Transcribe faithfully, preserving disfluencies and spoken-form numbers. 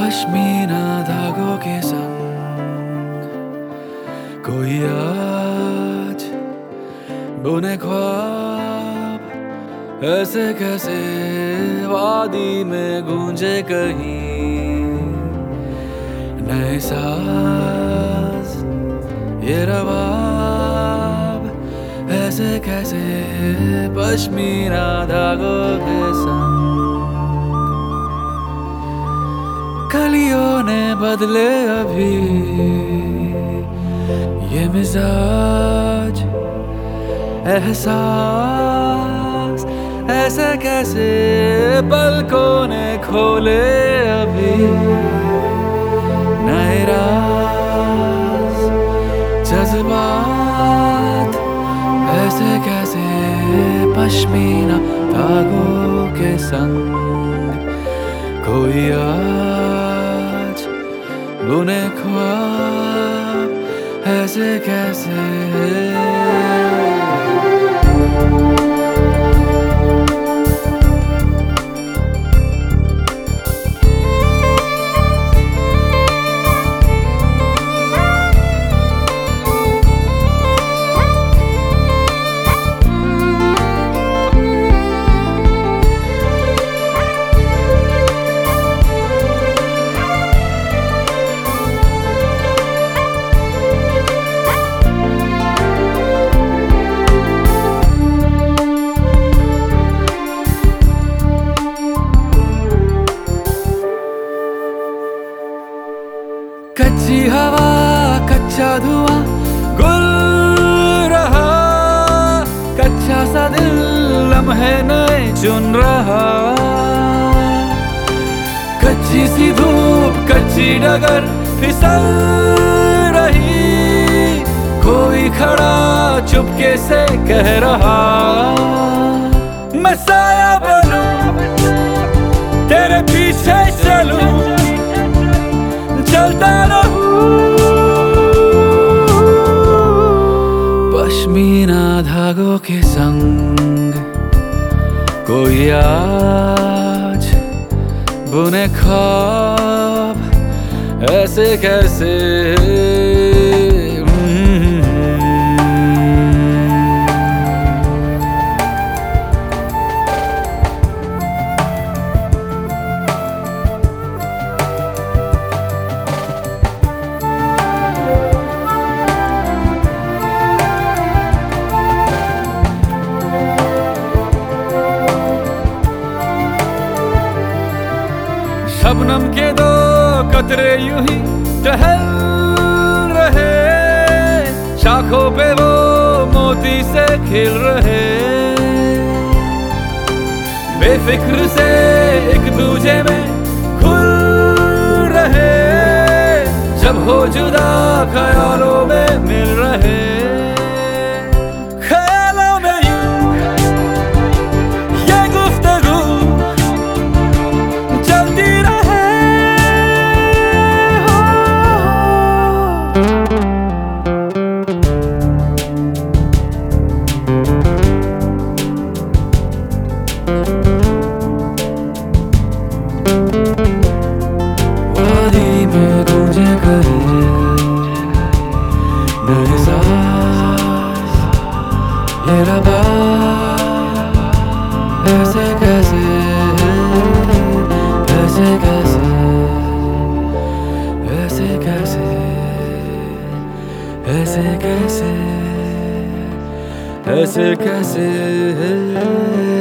पश्मीना धागों के संग कोई आज बुने ख्वाब ऐसे कैसे वादी में गूंजे कहीं नए साज ये रवाब ऐसे कैसे पश्मीना धागों के संग कलियों ने बदले अभी ये मिजाज एहसास ऐसे कैसे पलकों ने खोले अभी नए राज जज्बात ऐसे कैसे पश्मीना धागों के संग कोई आज बुने ख्वाब ऐसे कैसे कच्ची हवा कच्चा धुआं गुल रहा कच्चा सा दिल लम्हे नए चुन रहा कच्ची सी धूप कच्ची डगर फिसल रही कोई खड़ा चुपके से कह रहा मैं साया बनूं तेरे पीछे चलूं चलता रहूं पश्मीना धागों के संग कोई आज बुने ख्वाब ऐसे कैसे शबनम के दो कतरे यूं ही टहल रहे शाखों पे वो मोती से खिल रहे बेफिक्र से एक दूजे में खुल रहे जब हो जुदा ख्यालों में मिल रहे ख्यालों में यूं ये गुफ्तगू चलती वादी में गूंजे कहीं नए साज ये रबाब ऐसे कैसे ऐसे कैसे ऐसे कैसे ऐसे कैसे ऐसे कैसे